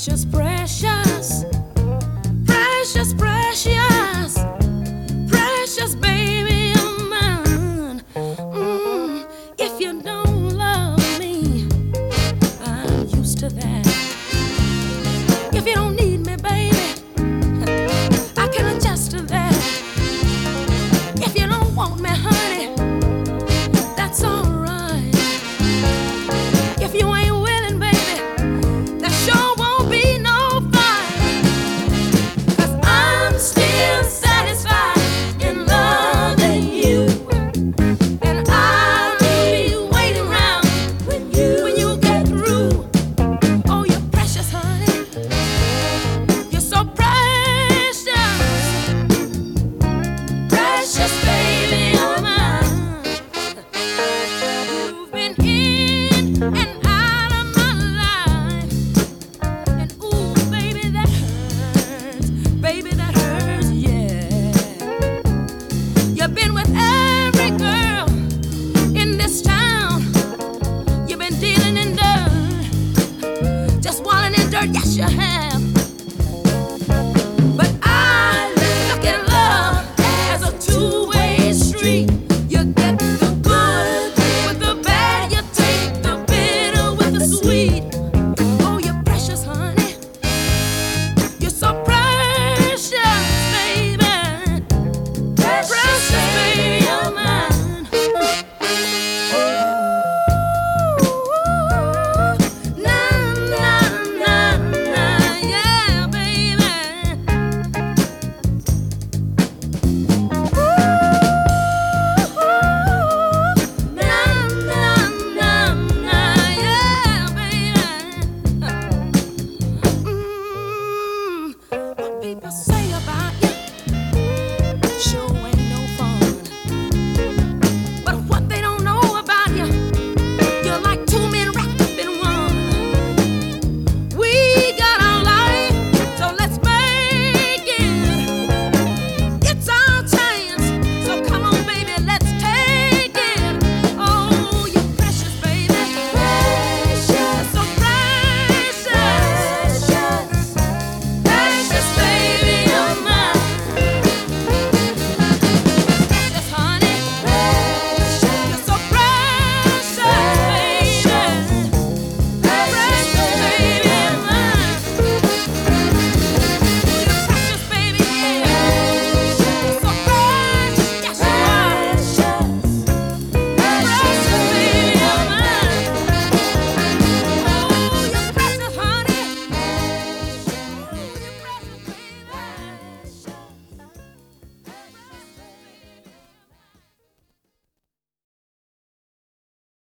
Precious, precious, precious, precious, precious baby of mine. If you don't love me, I'm used to that. If you don't need me, baby, I can adjust to that. If you don't want me, honey, that's alright. If you ain't willing, baby, that sure won't be no fun. 'Cause I'm still satisfied in loving you. And I'll be waiting around when you get through. Oh, you're precious, honey. You're so precious. Precious baby of mine. You've been in and out of my life. And ooh, baby, that hurts. Baby, that hurts, yeah. You've been with every girl in this town. You've been dealing in dirt. Just wallowing in dirt, yes, you have.